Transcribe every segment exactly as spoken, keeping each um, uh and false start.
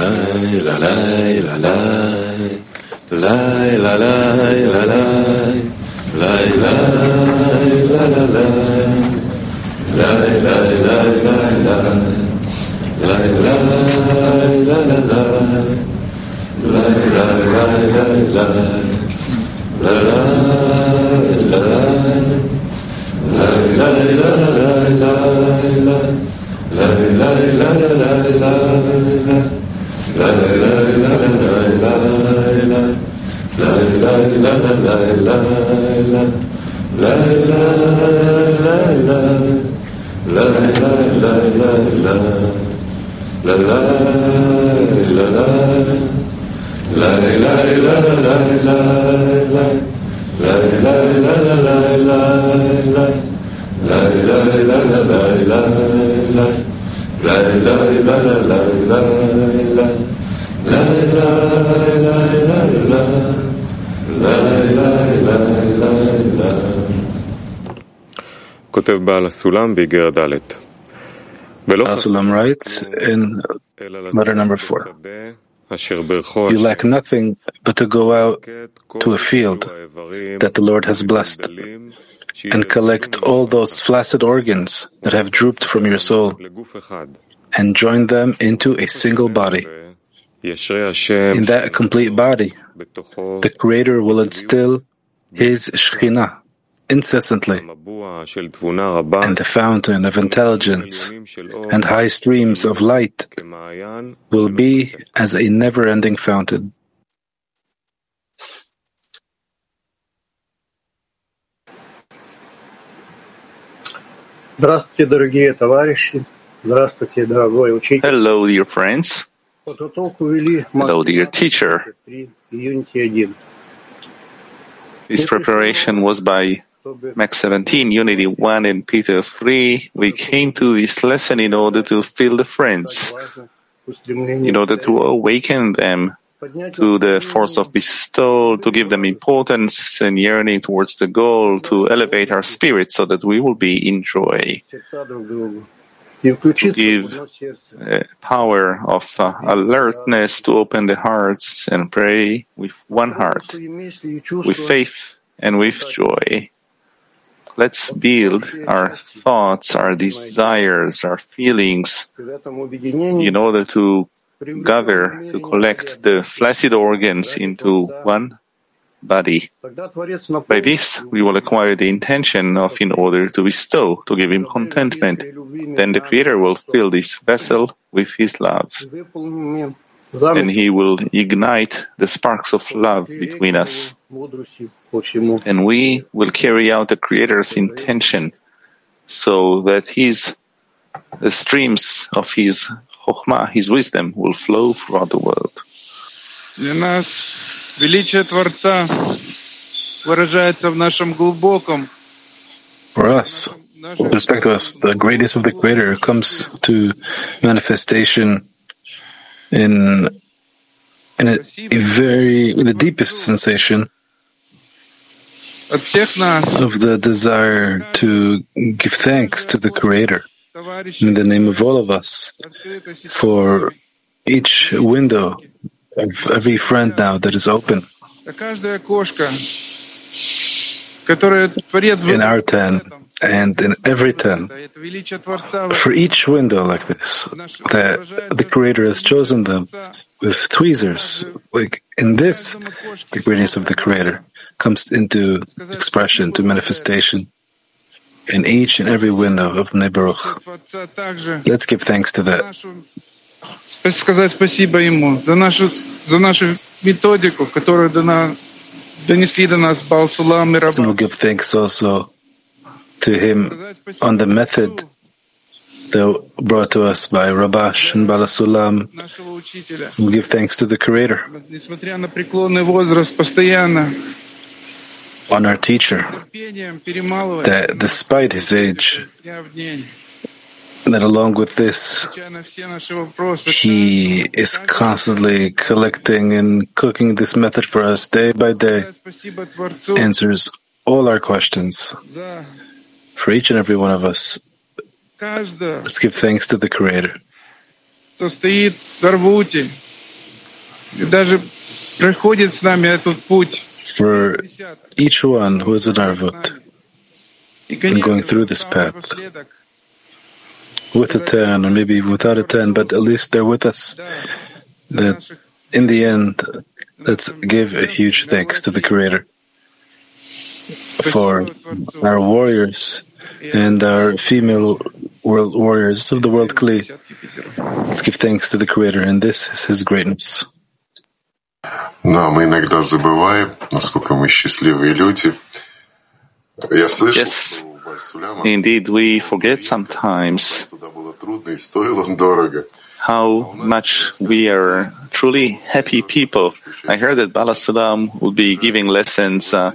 Baal HaSulam writes in letter number four, you lack nothing but to go out to a field that the Lord has blessed and collect all those flaccid organs that have drooped from your soul and join them into a single body. In that complete body, the Creator will instill His Shekhinah incessantly, and the fountain of intelligence and high streams of light will be as a never-ending fountain. Hello, dear friends. Hello, dear teacher. This preparation was by Max seventeen, Unity one, and Peter three. We came to this lesson in order to fill the friends, in order to awaken them to the force of bestowal, to give them importance and yearning towards the goal, to elevate our spirit so that we will be in joy, to give uh, power of uh, alertness, to open the hearts and pray with one heart, with faith and with joy. Let's build our thoughts, our desires, our feelings in order to gather, to collect the flaccid organs into one body. By this, we will acquire the intention of in order to bestow, to give Him contentment. Then the Creator will fill this vessel with His love, and He will ignite the sparks of love between us. And we will carry out the Creator's intention so that His the streams of His Chokhmah, His wisdom, will flow throughout the world. For us, with respect to us, the greatness of the Creator comes to manifestation in in a, a very in the deepest sensation of the desire to give thanks to the Creator in the name of all of us for each window of every friend now that is open in our ten and in every ten. For each window like this, that the Creator has chosen them with tweezers. Like in this, the greatness of the Creator comes into expression, to manifestation in each and every window of Bnei Baruch. Let's give thanks to that. And we'll give thanks also to him on the method that brought to us by Rabash and Baal HaSulam. We'll give thanks to the Creator on our teacher, that despite his age, that along with this, he is constantly collecting and cooking this method for us day by day, answers all our questions for each and every one of us. Let's give thanks to the Creator. For each one who is an Arvut and going through this path, with a ten, or maybe even without a ten, but at least they're with us, that in the end, let's give a huge thanks to the Creator for our warriors and our female world warriors of the world Kli. Let's give thanks to the Creator, and this is His greatness. Yes, indeed, we forget sometimes how much we are truly happy people. I heard that Baal HaSulam would be giving lessons uh,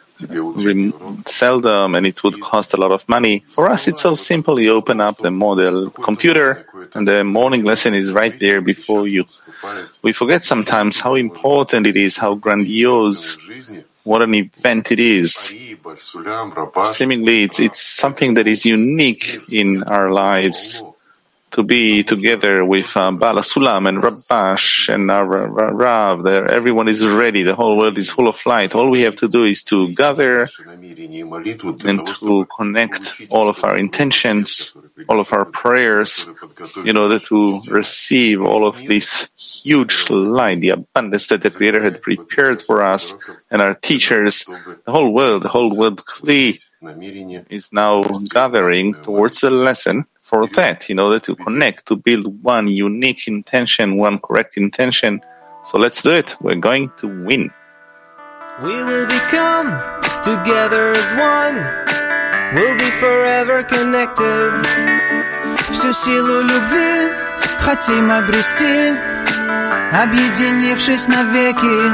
seldom, and it would cost a lot of money. For us, it's so simple. You open up the model computer, and the morning lesson is right there before you. We forget sometimes how important it is, how grandiose, what an event it is. Seemingly, it's, it's something that is unique in our lives. To be together with uh, Baal HaSulam and Rabash and our Rav, there, everyone is ready. The whole world is full of light. All we have to do is to gather and to connect all of our intentions, all of our prayers, in order to receive all of this huge light, the abundance that the Creator had prepared for us and our teachers. The whole world, the whole world Kli is now gathering towards the lesson for that, in order to connect, to build one unique intention, one correct intention. So let's do it. We're going to win. We will become together as one. We'll be forever connected. Всю силу любви хотим обрести, объединившись навеки.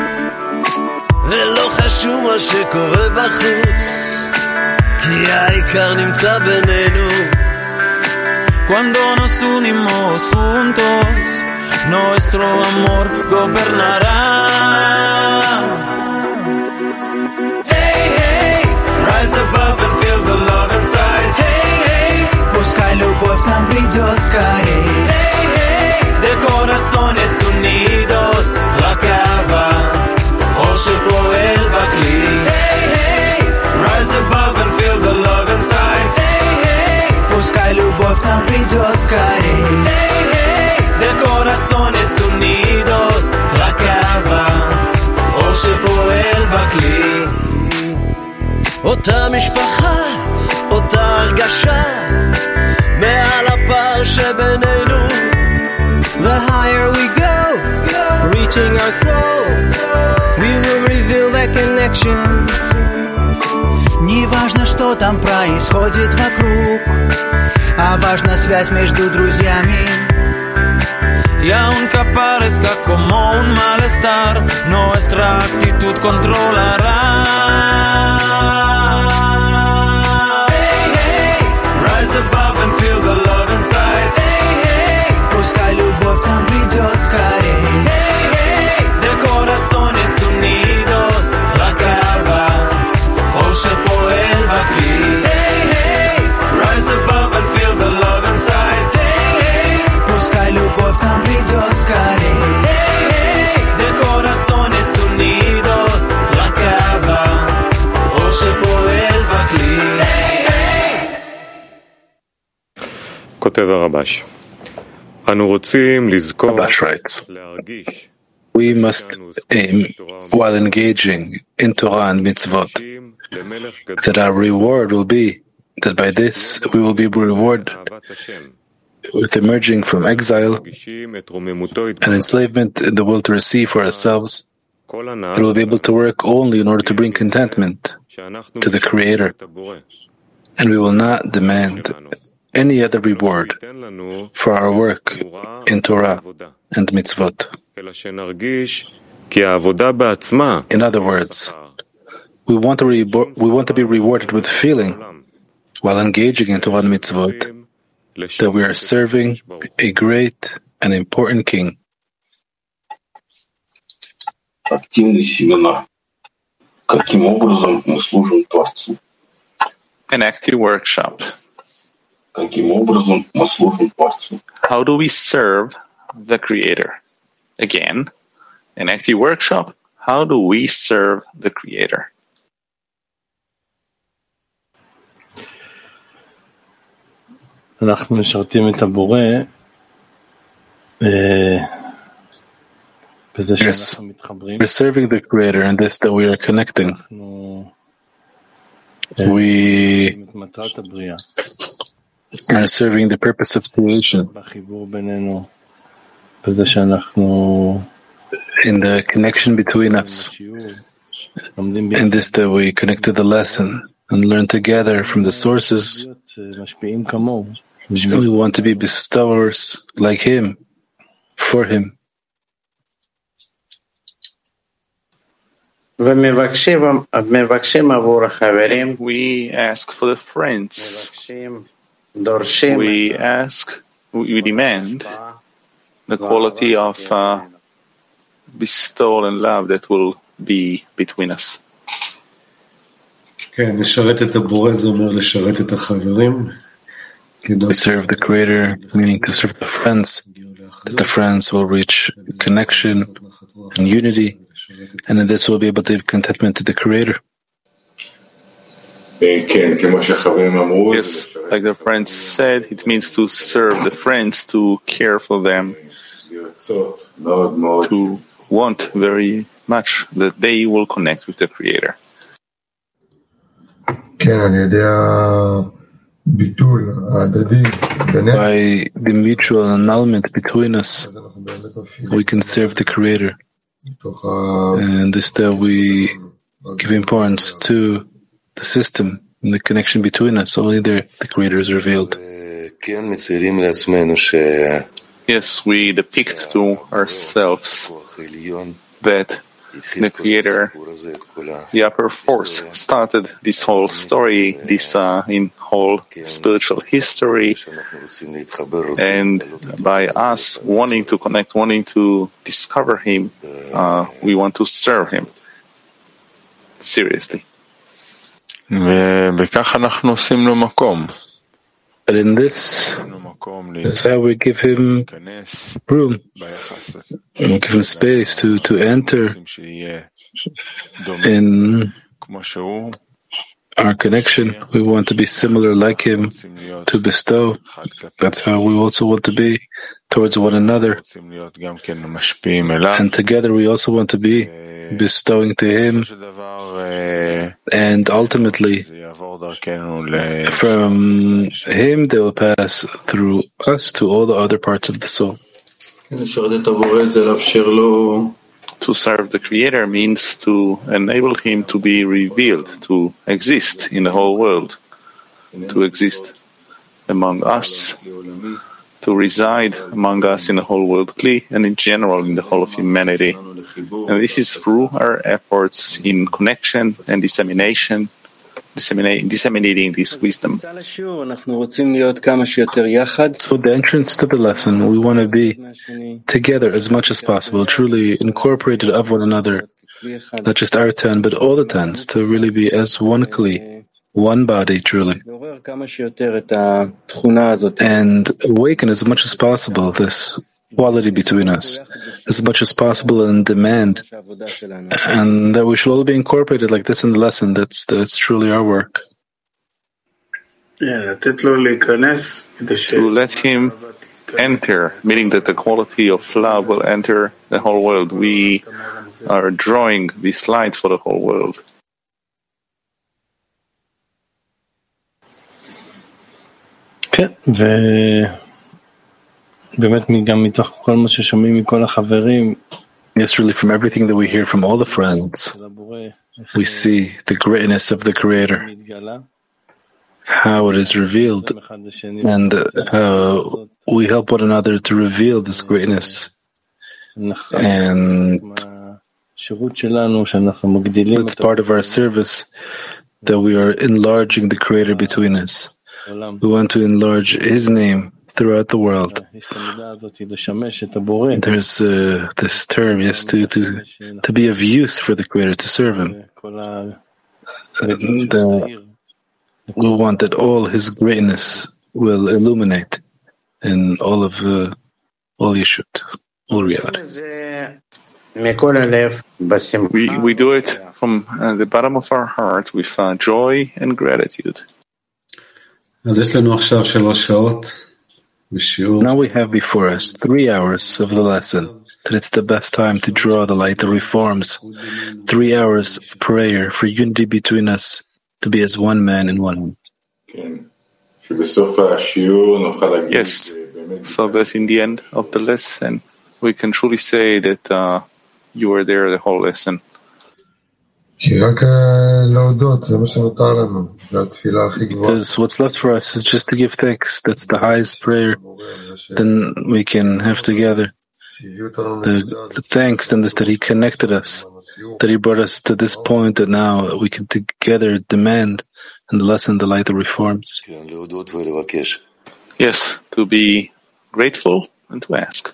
ולא חשוב מה שקורה בחוץ, כי העיקר נמצא בינינו. Cuando nos unimos juntos, nuestro amor gobernará. Hey, hey, rise above and feel the love inside. Hey, hey, пускай любовь нам придет скорей. Hey, hey, de corazones unidos, la cava, Osher Poel Bakli. Hey, hey, rise above and feel the love inside. Пускай любовь нам придет скорей. Hey, hey, de corazones unidos, la cava, Osher Poel Bakli. אותה משפחה, אותה הרגשה, מעל הפער שבינינו. The higher we go, reaching our soul, we will reveal that connection. Не важно, что там происходит вокруг, а важна связь между друзьями. Y aunque parezca como un malestar, nuestra actitud controlará. Hey, hey, rise above and feel the love inside. Hey, hey, пускай любовь нам придет скорей. Hey, hey, de corazones unidos, la cava, Osher Poel Bakli. Hey, hey, rise above and feel the love inside. Hey, hey, пускай любовь нам придет скорей. Hey, hey, de corazones unidos, la cava, Osher Poel Bakli. Hey, hey. כותב הרבש, אנו רוצים לזכור להרגיש. We must aim, while engaging in Torah and mitzvot, that our reward will be that by this we will be rewarded with emerging from exile and enslavement in the will to receive for ourselves. We will be able to work only in order to bring contentment to the Creator, and we will not demand any other reward for our work in Torah and mitzvot. In other words, we want to re- we want to be rewarded with feeling, while engaging in Torah and mitzvot, that we are serving a great and important King. An active workshop. How do we serve the Creator? Again, an active workshop. How do we serve the Creator? אנחנו משרתים את הבורא בזה שאנחנו מתחברים. We're serving the Creator in this that we are connecting. We are serving the purpose of creation in the connection between us. In this that we connect to the lesson and learn together from the sources. We want to be bestowers like Him, for Him. We ask for the friends. We ask, we demand the quality of uh, bestowal and love that will be between us. We serve the Creator, meaning to serve the friends, that the friends will reach connection and unity, and in this we'll be able to give contentment to the Creator. Yes, like the friends said, it means to serve the friends, to care for them, to want very much that they will connect with the Creator. By the mutual annulment between us, we can serve the Creator. And this that we give importance to the system and the connection between us. Only there the Creator is revealed. Yes, we depict to ourselves that the Creator, the upper force, started this whole story, this uh, in whole spiritual history, and by us wanting to connect, wanting to discover Him, uh, we want to serve Him seriously. And in this, that's how we give Him room, we give Him space to, to enter in our connection. We want to be similar like Him, to bestow. That's how we also want to be towards one another. And together we also want to be bestowing to Him, and ultimately from Him they will pass through us to all the other parts of the soul. To serve the Creator means to enable Him to be revealed, to exist in the whole world, to exist among us, to reside among us in the whole world, and in general in the whole of humanity. And this is through our efforts in connection and dissemination, disseminate, disseminating this wisdom. So the entrance to the lesson, we want to be together as much as possible, truly incorporated of one another, not just our ten, but all the tens, to really be as one kli, one body, truly, and awaken as much as possible this quality between us, as much as possible, and demand, and that we should all be incorporated like this in the lesson. That's that's truly our work. To let Him enter, meaning that the quality of love will enter the whole world. We are drawing these lights for the whole world. באמת גם מתוך כל מה ששומעים מכל החברים, yes, really from everything that we hear from all the friends, we see the greatness of the Creator, how it is revealed, and how we help one another to reveal this greatness. And it's part of our service that we are enlarging the Creator between us. We want to enlarge His name throughout the world. There's uh, this term, yes, to, to to be of use for the Creator, to serve Him. And, uh, we want that all His greatness will illuminate in all of uh, all Yeshut, all reality. We, we do it from uh, the bottom of our heart with uh, joy and gratitude. Now we have before us three hours of the lesson, that it's the best time to draw the light that reforms, three hours of prayer for unity between us, to be as one man in one home. Yes, so that in the end of the lesson, we can truly say that uh, you were there the whole lesson. Because what's left for us is just to give thanks. That's the highest prayer then we can have together. The, the thanks and this that He connected us, that He brought us to this point that now we can together demand and the lesson, the light that reforms. Yes, to be grateful and to ask.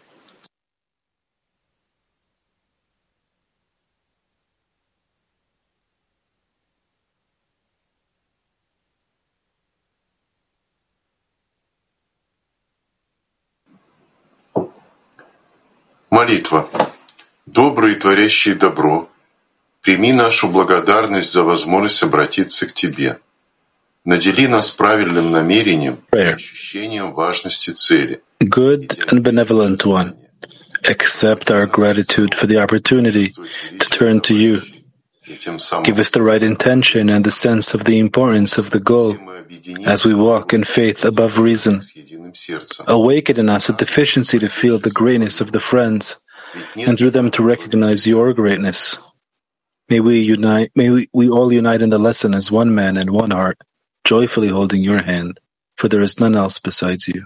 Молитва. Добрый и творящий добро, прими нашу благодарность за возможность обратиться к Тебе. Надели нас правильным намерением и ощущением важности цели. Good and benevolent one, accept our gratitude for the opportunity to turn to You. Give us the right intention and the sense of the importance of the goal as we walk in faith above reason. Awaken in us a deficiency to feel the greatness of the friends and through them to recognize Your greatness. May we unite, may we, we all unite in the lesson as one man and one heart, joyfully holding Your hand, for there is none else besides You.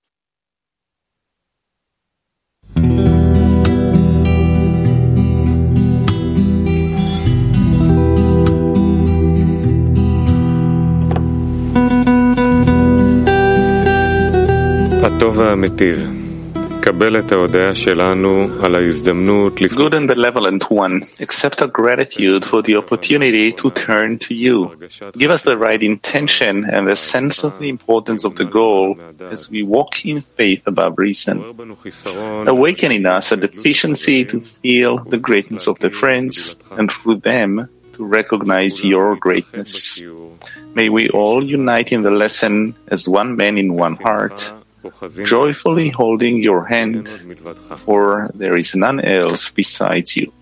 הטוב והמיטיב, קבל את ההודעה שלנו על ההזדמנות לפנות. Good and benevolent one, accept our gratitude for the opportunity to turn to You. Give us the right intention and the sense of the importance of the goal as we walk in faith above reason. Awaken in us a deficiency to feel the greatness of the friends and through them to recognize Your greatness. May we all unite in the lesson as one man in one heart, joyfully holding Your hand, for there is none else besides You.